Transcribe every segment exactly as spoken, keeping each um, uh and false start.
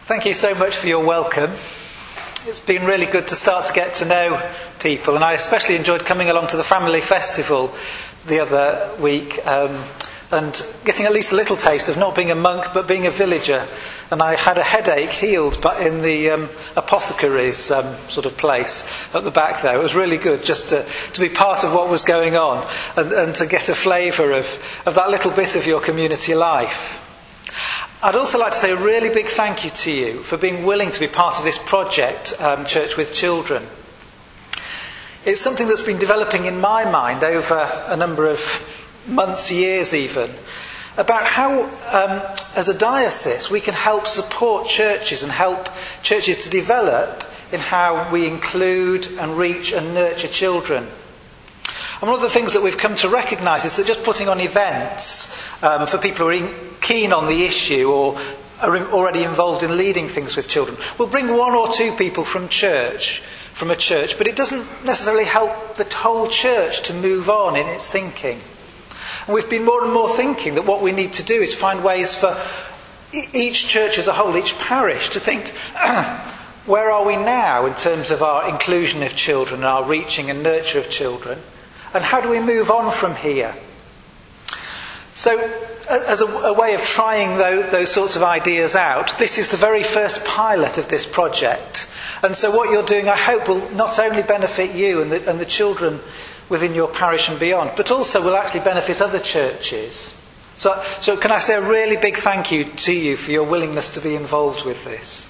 Thank you so much for your welcome. It's been really good to start to get to know people, and I especially enjoyed coming along to the family festival the other week um, and getting at least a little taste of not being a monk but being a villager. And I had a headache healed but in the um, apothecary's um, sort of place at the back there. It was really good just to, to be part of what was going on and, and to get a flavour of, of that little bit of your community life. I'd also like to say a really big thank you to you for being willing to be part of this project, um, Church with Children. It's something that's been developing in my mind over a number of months, years even, about how, um, as a diocese, we can help support churches and help churches to develop in how we include and reach and nurture children. And one of the things that we've come to recognise is that just putting on events um, for people who are in, keen on the issue or are in, already involved in leading things with children will bring one or two people from church, from a church, but it doesn't necessarily help the whole church to move on in its thinking. And we've been more and more thinking that what we need to do is find ways for each church as a whole, each parish, to think, where are we now in terms of our inclusion of children and our reaching and nurture of children? And how do we move on from here? So, as a, a way of trying those, those sorts of ideas out, this is the very first pilot of this project. And so what you're doing, I hope, will not only benefit you and the, and the children within your parish and beyond, but also will actually benefit other churches. So, so can I say a really big thank you to you for your willingness to be involved with this.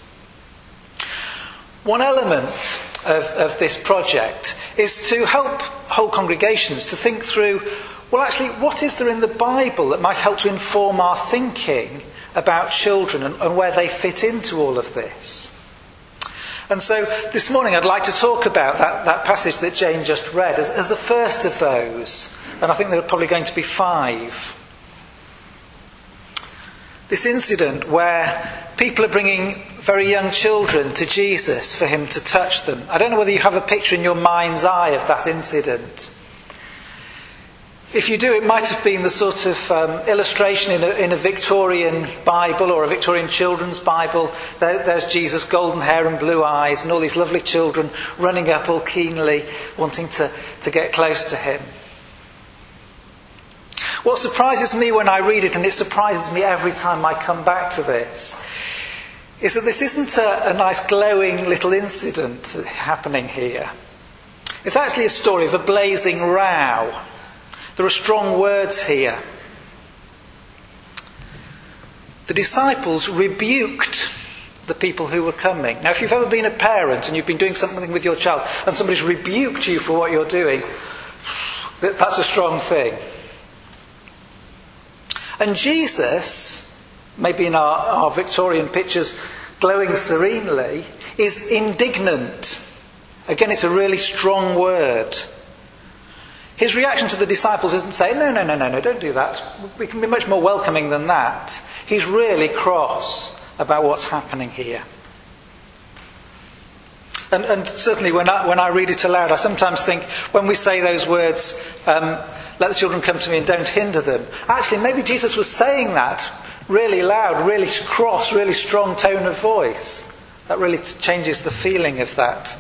One element of, of this project is to help whole congregations to think through, well, actually, what is there in the Bible that might help to inform our thinking about children and, and where they fit into all of this? And so this morning I'd like to talk about that, that passage that Jane just read as, as the first of those. And I think there are probably going to be five. This incident where people are bringing very young children to Jesus for him to touch them. I don't know whether you have a picture in your mind's eye of that incident. If you do, it might have been the sort of um, illustration in a, in a Victorian Bible or a Victorian children's Bible. There, there's Jesus, golden hair and blue eyes, and all these lovely children running up all keenly, wanting to, to get close to him. What surprises me when I read it, and it surprises me every time I come back to this, is that this isn't a, a nice glowing little incident happening here. It's actually a story of a blazing row. There are strong words here. The disciples rebuked the people who were coming. Now, if you've ever been a parent and you've been doing something with your child and somebody's rebuked you for what you're doing, that's a strong thing. And Jesus, maybe in our, our Victorian pictures glowing serenely, is indignant. Again, it's a really strong word. His reaction to the disciples isn't saying, no, no, no, no, no, don't do that. We can be much more welcoming than that. He's really cross about what's happening here. And, and certainly when I, when I read it aloud, I sometimes think when we say those words, um, let the children come to me and don't hinder them. Actually, maybe Jesus was saying that really loud, really cross, really strong tone of voice. That really t- changes the feeling of that.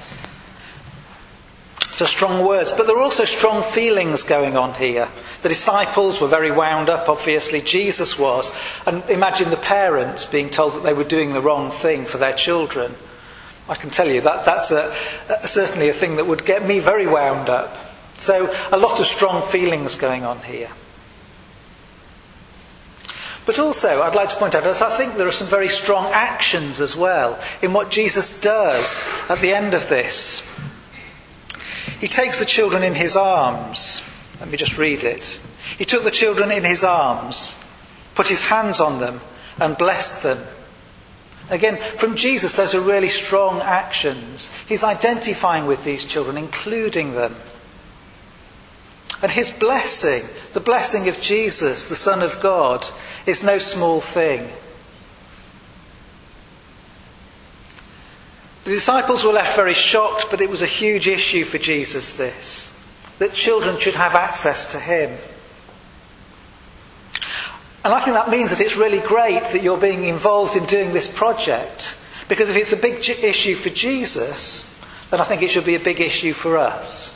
So strong words, but there are also strong feelings going on here. The disciples were very wound up, obviously. Jesus was. And imagine the parents being told that they were doing the wrong thing for their children. I can tell you that that's a, a, certainly a thing that would get me very wound up. So a lot of strong feelings going on here. But also, I'd like to point out that I think there are some very strong actions as well in what Jesus does at the end of this. He takes the children in his arms. Let me just read it. He took the children in his arms, put his hands on them, and blessed them. Again, from Jesus, those are really strong actions. He's identifying with these children, including them. And his blessing, the blessing of Jesus, the Son of God, is no small thing. The disciples were left very shocked, but it was a huge issue for Jesus, this, that children should have access to him. And I think that means that it's really great that you're being involved in doing this project, Because if it's a big issue for Jesus, then I think it should be a big issue for us.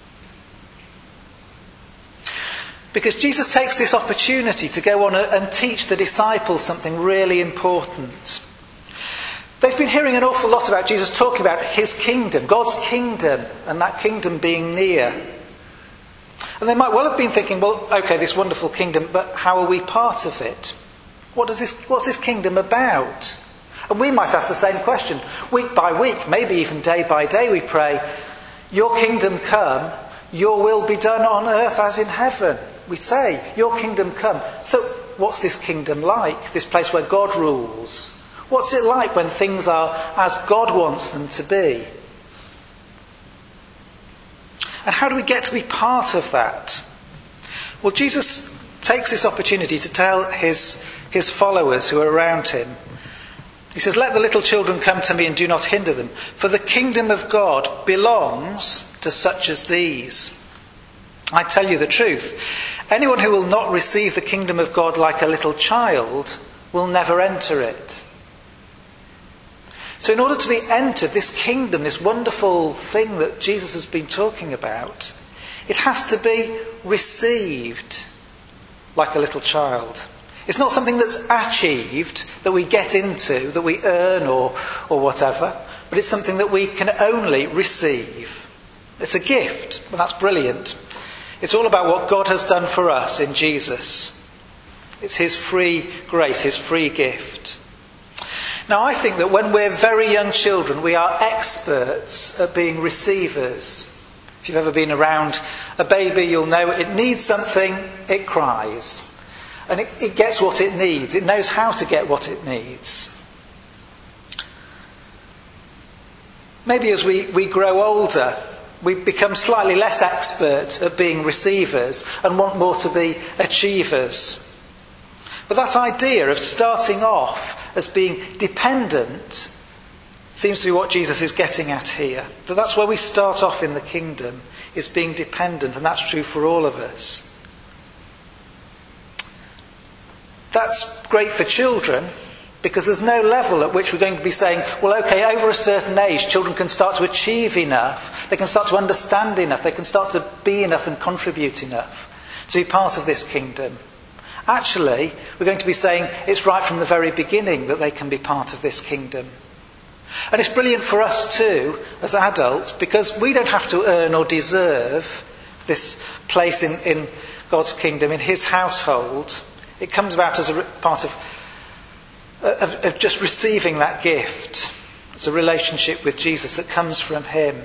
Because Jesus takes this opportunity to go on and teach the disciples something really important. They've been hearing an awful lot about Jesus talking about his kingdom, God's kingdom, and that kingdom being near. And they might well have been thinking, well, okay, this wonderful kingdom, but how are we part of it? What does this, what's this kingdom about? And we might ask the same question. Week by week, maybe even day by day, we pray, your kingdom come, your will be done on earth as in heaven. We say, your kingdom come. So what's this kingdom like? This place where God rules. What's it like when things are as God wants them to be? And how do we get to be part of that? Well, Jesus takes this opportunity to tell his, his followers who are around him. He says, let the little children come to me and do not hinder them, for the kingdom of God belongs to such as these. I tell you the truth. Anyone who will not receive the kingdom of God like a little child will never enter it. So in order to be entered, this kingdom, this wonderful thing that Jesus has been talking about, it has to be received like a little child. It's not something that's achieved, that we get into, that we earn or, or whatever, but it's something that we can only receive. It's a gift. Well, that's brilliant. It's all about what God has done for us in Jesus. It's his free grace, his free gift. Now, I think that when we're very young children, we are experts at being receivers. If you've ever been around a baby, you'll know it needs something, it cries. And it, it gets what it needs. It knows how to get what it needs. Maybe as we, we grow older, we become slightly less expert at being receivers and want more to be achievers. But that idea of starting off as being dependent seems to be what Jesus is getting at here. That that's where we start off in the kingdom, is being dependent, and that's true for all of us. That's great for children, because there's no level at which we're going to be saying, well, okay, over a certain age, children can start to achieve enough, they can start to understand enough, they can start to be enough and contribute enough to be part of this kingdom. Actually, we're going to be saying it's right from the very beginning that they can be part of this kingdom. And it's brilliant for us too, as adults, because we don't have to earn or deserve this place in, in God's kingdom, in his household. It comes about as a part of, of, of just receiving that gift. It's a relationship with Jesus that comes from him.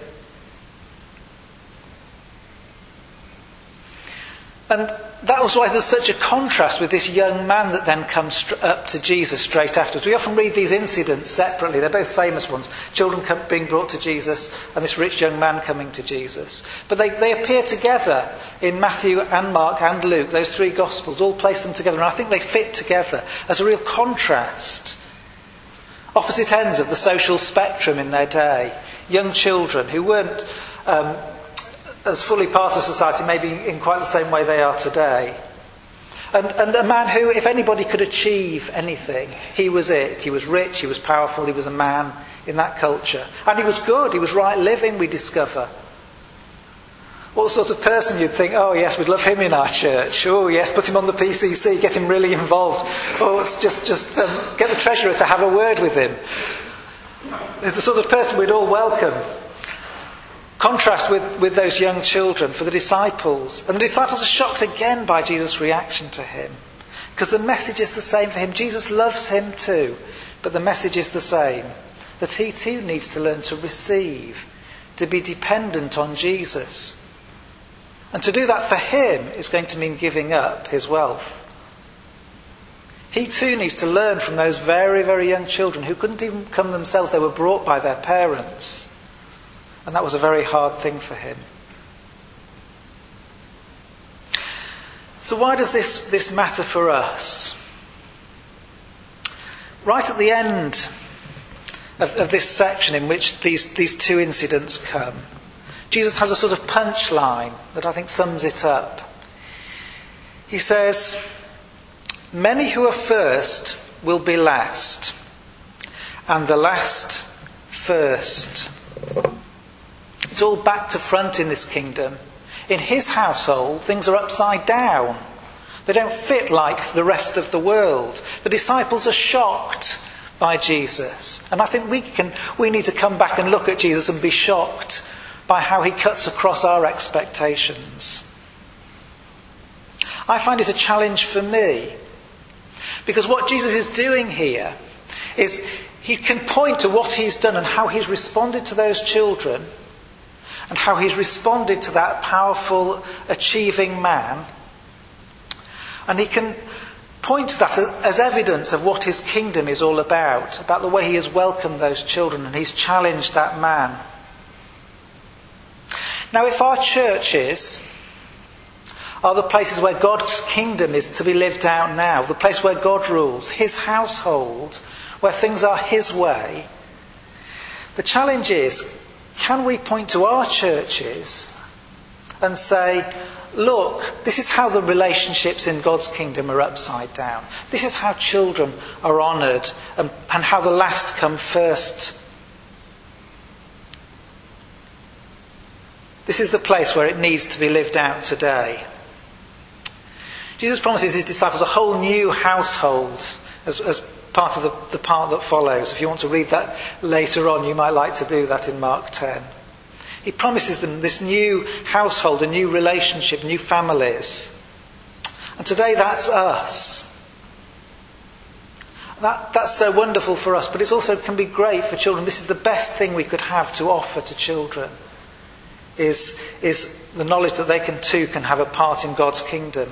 And that was why there's such a contrast with this young man that then comes up to Jesus straight afterwards. We often read these incidents separately. They're both famous ones. Children come, being brought to Jesus and this rich young man coming to Jesus. But they, they appear together in Matthew and Mark and Luke. Those three Gospels all place them together. And I think they fit together as a real contrast. Opposite ends of the social spectrum in their day. Young children who weren't Um, as fully part of society, maybe in quite the same way they are today. And, and a man who, if anybody could achieve anything, he was it. He was rich, he was powerful, he was a man in that culture. And he was good, he was right living, we discover. What the sort of person you'd think, oh yes, we'd love him in our church. Oh yes, put him on the P C C, get him really involved. Oh, it's just, just um, get the treasurer to have a word with him. It's the sort of person we'd all welcome. Contrast with, with those young children for the disciples. And the disciples are shocked again by Jesus' reaction to him. Because the message is the same for him. Jesus loves him too. But the message is the same. That he too needs to learn to receive. To be dependent on Jesus. And to do that for him is going to mean giving up his wealth. He too needs to learn from those very, very young children who couldn't even come themselves. They were brought by their parents. And that was a very hard thing for him. So why does this, this matter for us? Right at the end of, of this section in which these, these two incidents come, Jesus has a sort of punchline that I think sums it up. He says, "Many who are first will be last, and the last first. It's all back to front in this kingdom. In his household, things are upside down. They don't fit like the rest of the world. The disciples are shocked by Jesus. And I think we can, we need to come back and look at Jesus and be shocked by how he cuts across our expectations. I find it a challenge for me, because what Jesus is doing here is he can point to what he's done and how he's responded to those children and how he's responded to that powerful, achieving man. And he can point to that as evidence of what his kingdom is all about, about the way he has welcomed those children and he's challenged that man. Now, if our churches are the places where God's kingdom is to be lived out now, the place where God rules, his household, where things are his way, the challenge is, can we point to our churches and say, look, this is how the relationships in God's kingdom are upside down. This is how children are honoured and, and how the last come first. This is the place where it needs to be lived out today. Jesus promises his disciples a whole new household as, as part of the, the part that follows. If you want to read that later on, you might like to do that in Mark ten. He promises them this new household, a new relationship, new families. And today that's us. That, that's so wonderful for us, but it also can be great for children. This is the best thing we could have to offer to children, is, is the knowledge that they can too can have a part in God's kingdom.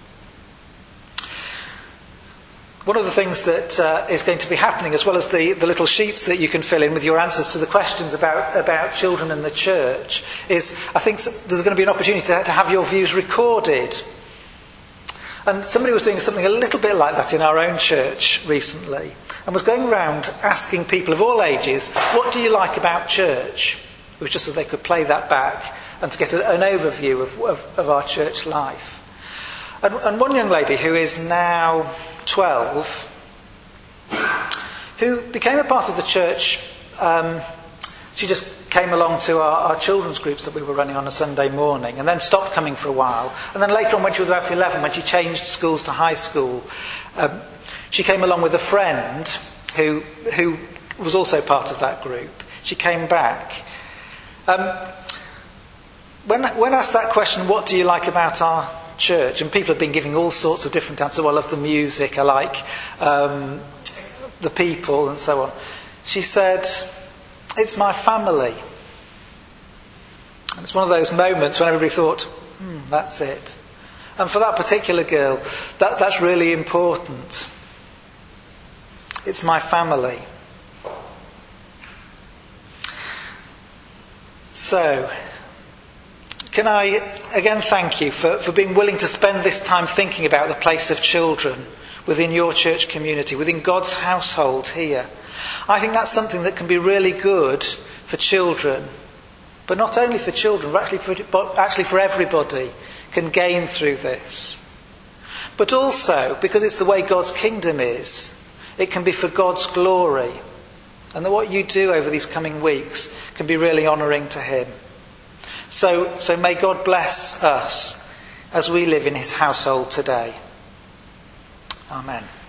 One of the things that uh, is going to be happening, as well as the, the little sheets that you can fill in with your answers to the questions about, about children and the church, is I think there's going to be an opportunity to, to have your views recorded. And somebody was doing something a little bit like that in our own church recently, and was going around asking people of all ages, what do you like about church? It was just so they could play that back and to get a, an overview of, of, of our church life. And, and one young lady who is now twelve, who became a part of the church, um, she just came along to our, our children's groups that we were running on a Sunday morning, and then stopped coming for a while. And then later on, when she was about eleven, when she changed schools to high school, um, she came along with a friend who who was also part of that group. She came back. Um, when, when asked that question, what do you like about our church? And people have been giving all sorts of different answers. Well, I love the music, I like um, the people, and so on. She said, it's my family. And it's one of those moments when everybody thought, hmm, that's it. And for that particular girl, that, that's really important. It's my family. So, can I again thank you for, for being willing to spend this time thinking about the place of children within your church community, within God's household here. I think that's something that can be really good for children, but not only for children, but actually for, but actually for everybody can gain through this. But also, because it's the way God's kingdom is, it can be for God's glory. And that what you do over these coming weeks can be really honouring to him. So, so may God bless us as we live in his household today. Amen.